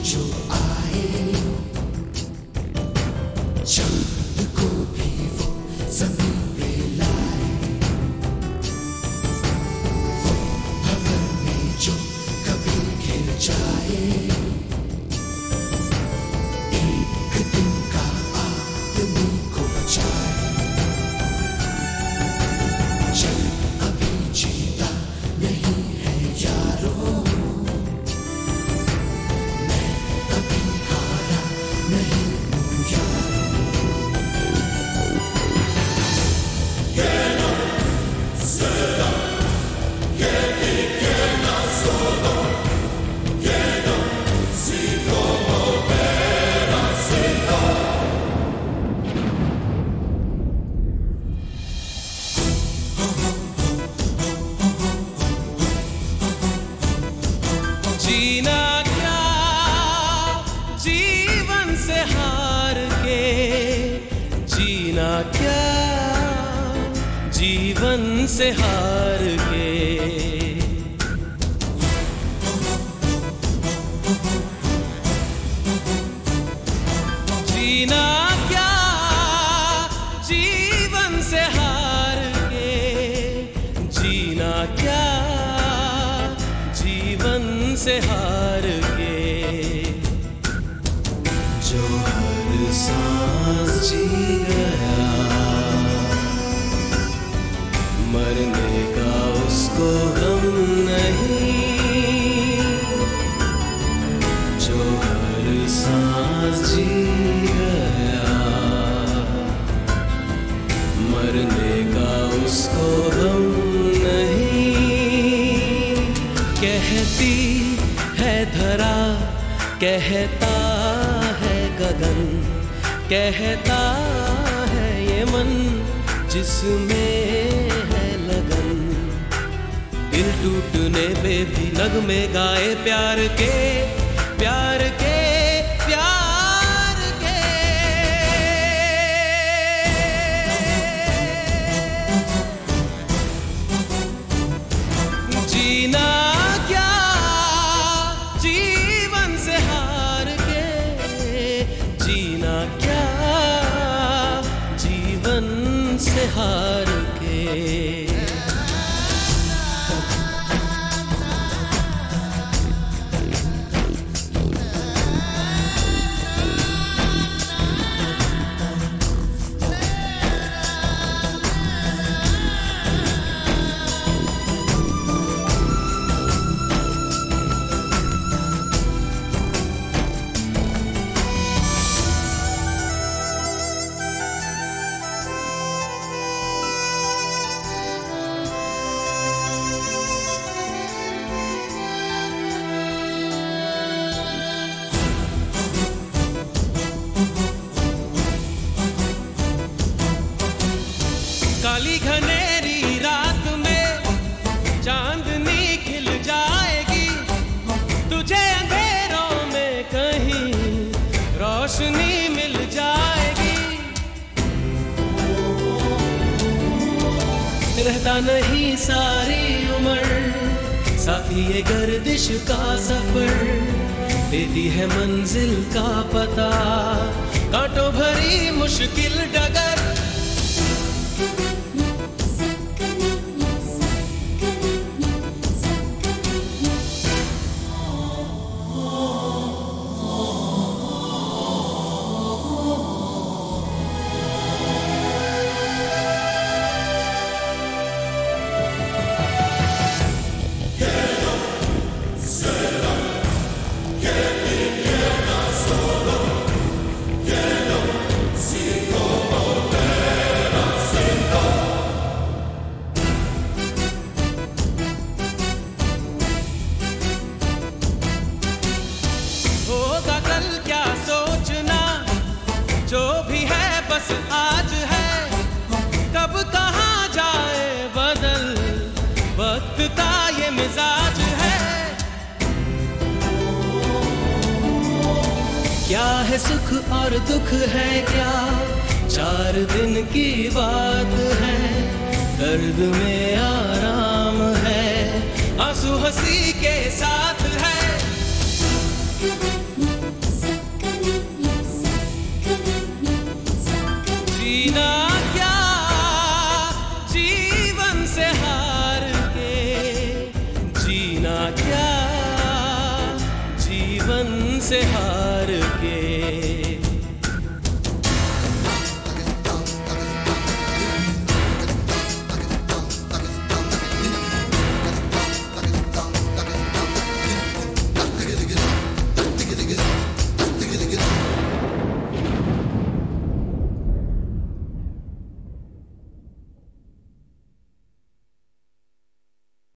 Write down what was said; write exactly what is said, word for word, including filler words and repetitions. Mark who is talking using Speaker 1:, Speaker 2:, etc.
Speaker 1: जो आए, चांद को भी वो ज़मीन पे लाए, वो हवा में जो कभी गिर जाए, एक दिन का आदमी को बचाए। चल अभी जीता नहीं है यारों, मैं अभी हारा नहीं हूँ यारों।
Speaker 2: जीना क्या जीवन से हार के, जीना क्या जीवन से हार के। जीना क्या जीवन से हार के, जीना क्या जीवन से हार के। जो हर सांस जी गया, मरने का उसको गम नहीं। जो हर सांस जी गया, मरने का उसको गम नहीं। कहती है धरा, कहता है गगन, कहता है ये मन जिसमें है लगन। दिल टूटने पे भी नगमे गाए प्यार के, प्यार के, प्यार के। जीना क्या जीवन से हार के, जीना क्या जीवन से हार के। काली घनेरी रात में चांदनी खिल जाएगी, तुझे अंधेरों में कहीं रोशनी मिल जाएगी। रहता नहीं सारी उम्र साथी ये गर्दिश का सफर, देती है मंजिल का पता कांटों भरी मुश्किल डगर। बस आज है, कब कहाँ जाए बदल, वक्त का ये मिजाज है। क्या है सुख और दुख है क्या, चार दिन की बात है। दर्द में आराम है, आंसू हंसी के साथ है। से हार